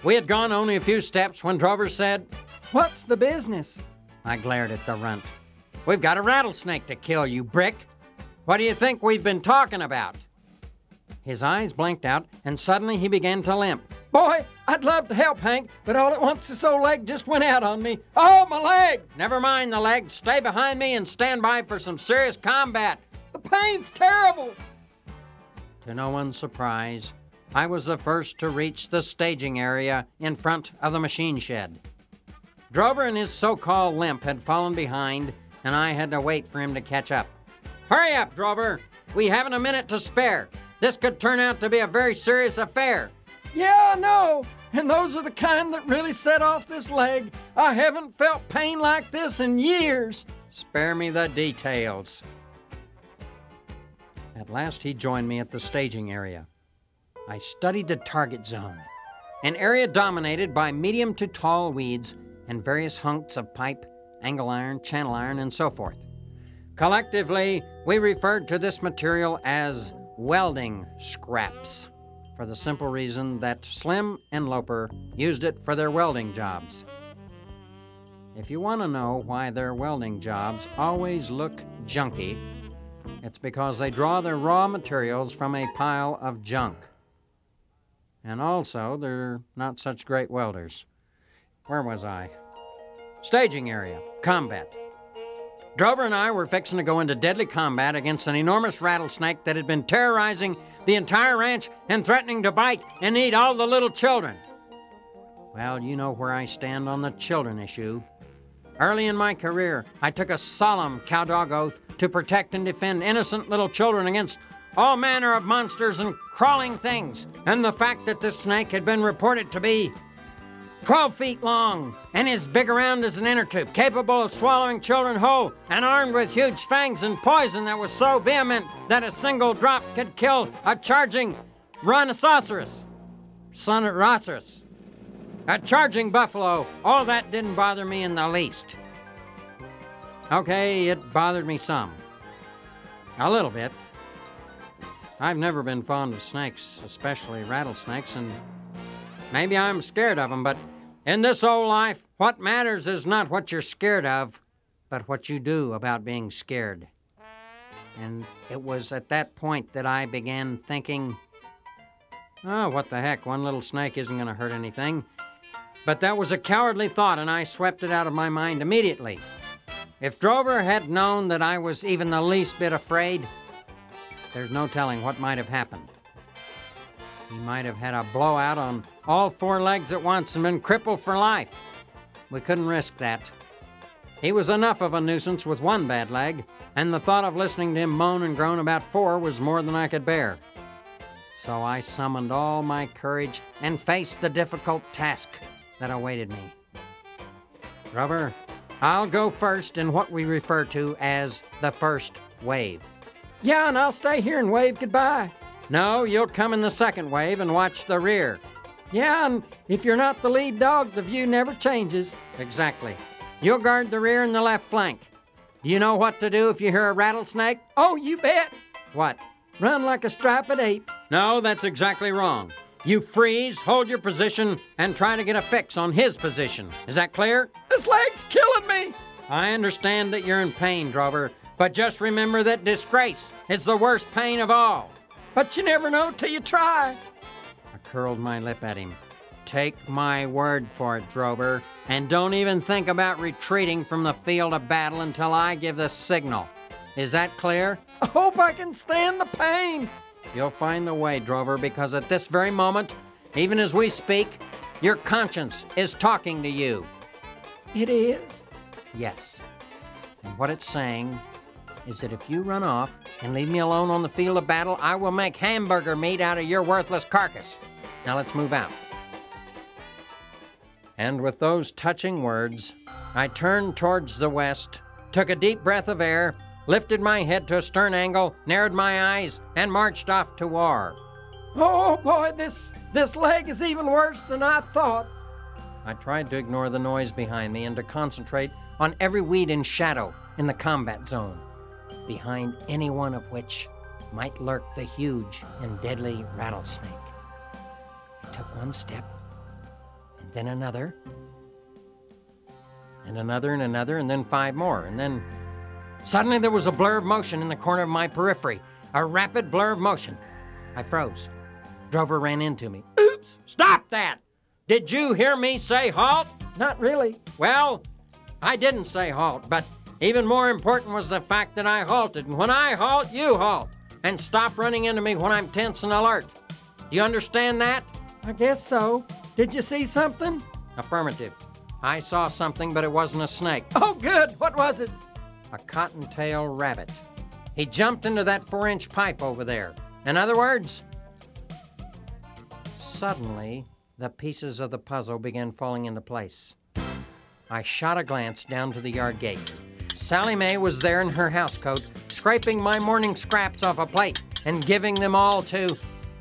We had gone only a few steps when Drover said, "What's the business?" I glared at the runt. "We've got a rattlesnake to kill, you brick. What do you think we've been talking about?" His eyes blinked out, and suddenly he began to limp. "Boy, I'd love to help, Hank, but all at once this old leg just went out on me. Oh, my leg!" "Never mind the leg. Stay behind me and stand by for some serious combat." "The pain's terrible." To no one's surprise, I was the first to reach the staging area in front of the machine shed. Drover and his so-called limp had fallen behind, and I had to wait for him to catch up. "Hurry up, Drover! We haven't a minute to spare. This could turn out to be a very serious affair." "Yeah, I know. And those are the kind that really set off this leg. I haven't felt pain like this in years." "Spare me the details." At last he joined me at the staging area. I studied the target zone, an area dominated by medium to tall weeds and various hunks of pipe, angle iron, channel iron, and so forth. Collectively, we referred to this material as welding scraps, for the simple reason that Slim and Loper used it for their welding jobs. If you want to know why their welding jobs always look junky, it's because they draw their raw materials from a pile of junk. And also, they're not such great welders. Where was I? Staging area, combat. Drover and I were fixing to go into deadly combat against an enormous rattlesnake that had been terrorizing the entire ranch and threatening to bite and eat all the little children. Well, you know where I stand on the children issue. Early in my career, I took a solemn cowdog oath to protect and defend innocent little children against all manner of monsters and crawling things. And the fact that this snake had been reported to be 12 feet long and as big around as an inner tube, capable of swallowing children whole and armed with huge fangs and poison that was so vehement that a single drop could kill a charging rhinoceros. A charging buffalo. All that didn't bother me in the least. Okay, it bothered me some. A little bit. I've never been fond of snakes, especially rattlesnakes, and maybe I'm scared of them, but in this old life, what matters is not what you're scared of, but what you do about being scared. And it was at that point that I began thinking, oh, what the heck, one little snake isn't going to hurt anything. But that was a cowardly thought, and I swept it out of my mind immediately. If Drover had known that I was even the least bit afraid, there's no telling what might have happened. He might have had a blowout on all four legs at once and been crippled for life. We couldn't risk that. He was enough of a nuisance with one bad leg, and the thought of listening to him moan and groan about four was more than I could bear. So I summoned all my courage and faced the difficult task that awaited me. Drover, I'll go first in what we refer to as the first wave. Yeah, and I'll stay here and wave goodbye. No, you'll come in the second wave and watch the rear. Yeah, and if you're not the lead dog, the view never changes. Exactly. You'll guard the rear and the left flank. Do you know what to do if you hear a rattlesnake? Oh, you bet. What? Run like a striped ape. No, that's exactly wrong. You freeze, hold your position, and try to get a fix on his position. Is that clear? This leg's killing me. I understand that you're in pain, Drover, but just remember that disgrace is the worst pain of all. But you never know till you try. I curled my lip at him. Take my word for it, Drover, and don't even think about retreating from the field of battle until I give the signal. Is that clear? I hope I can stand the pain. You'll find the way, Drover, because at this very moment, even as we speak, your conscience is talking to you. It is? Yes. And what it's saying is that if you run off and leave me alone on the field of battle, I will make hamburger meat out of your worthless carcass. Now let's move out. And with those touching words, I turned towards the west, took a deep breath of air, lifted my head to a stern angle, narrowed my eyes, and marched off to war. Oh boy, this leg is even worse than I thought. I tried to ignore the noise behind me and to concentrate on every weed and shadow in the combat zone, behind any one of which might lurk the huge and deadly rattlesnake. I took one step, then another, and another, and another, and then 5 more. And then suddenly there was a blur of motion in the corner of my periphery, a rapid blur of motion. I froze. Drover ran into me. Oops! Stop that! Did you hear me say halt? Not really. Well, I didn't say halt, but even more important was the fact that I halted. And when I halt, you halt. And stop running into me when I'm tense and alert. Do you understand that? I guess so. Did you see something? Affirmative. I saw something, but it wasn't a snake. Oh, good. What was it? A cottontail rabbit. He jumped into that 4-inch pipe over there. In other words, suddenly, the pieces of the puzzle began falling into place. I shot a glance down to the yard gate. Sally Mae was there in her housecoat, scraping my morning scraps off a plate and giving them all to...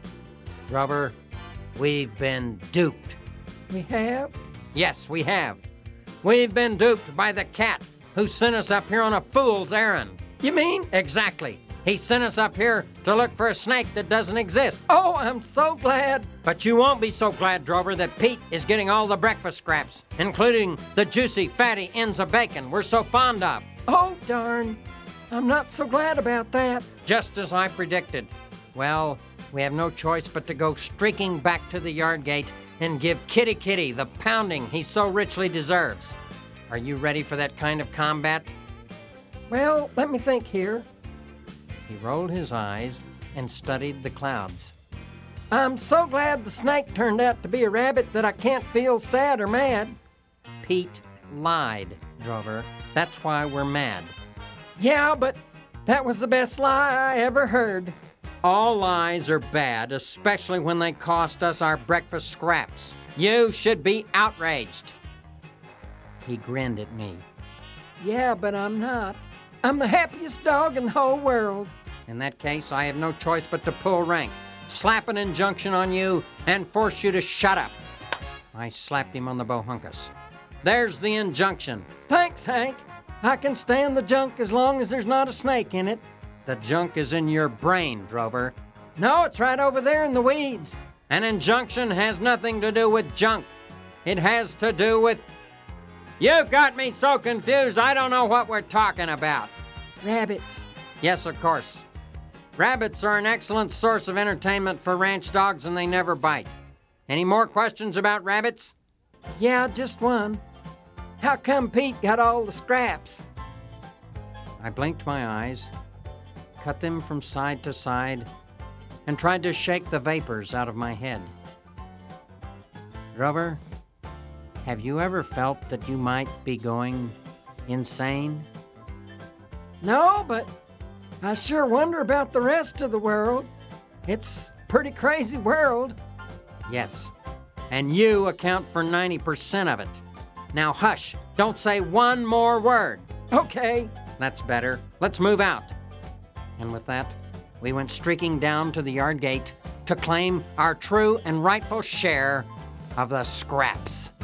Drover, we've been duped. We have? Yes, we have. We've been duped by the cat who sent us up here on a fool's errand. You mean? Exactly. He sent us up here to look for a snake that doesn't exist. Oh, I'm so glad. But you won't be so glad, Drover, that Pete is getting all the breakfast scraps, including the juicy, fatty ends of bacon we're so fond of. Oh, darn. I'm not so glad about that. Just as I predicted. Well, we have no choice but to go streaking back to the yard gate and give Kitty Kitty the pounding he so richly deserves. Are you ready for that kind of combat? Well, let me think here. He rolled his eyes and studied the clouds. I'm so glad the snake turned out to be a rabbit that I can't feel sad or mad. Pete lied, Drover. That's why we're mad. Yeah, but that was the best lie I ever heard. All lies are bad, especially when they cost us our breakfast scraps. You should be outraged. He grinned at me. Yeah, but I'm not. I'm the happiest dog in the whole world. In that case, I have no choice but to pull rank, slap an injunction on you, and force you to shut up. I slapped him on the bohunkus. There's the injunction. Thanks, Hank. I can stand the junk as long as there's not a snake in it. The junk is in your brain, Drover. No, it's right over there in the weeds. An injunction has nothing to do with junk. It has to do with... You've got me so confused, I don't know what we're talking about. Rabbits. Yes, of course. Rabbits are an excellent source of entertainment for ranch dogs, and they never bite. Any more questions about rabbits? Yeah, just one. How come Pete got all the scraps? I blinked my eyes, cut them from side to side, and tried to shake the vapors out of my head. Drover, have you ever felt that you might be going insane? No, but I sure wonder about the rest of the world. It's a pretty crazy world. Yes, and you account for 90% of it. Now hush, don't say one more word. Okay. That's better. Let's move out. And with that, we went streaking down to the yard gate to claim our true and rightful share of the scraps.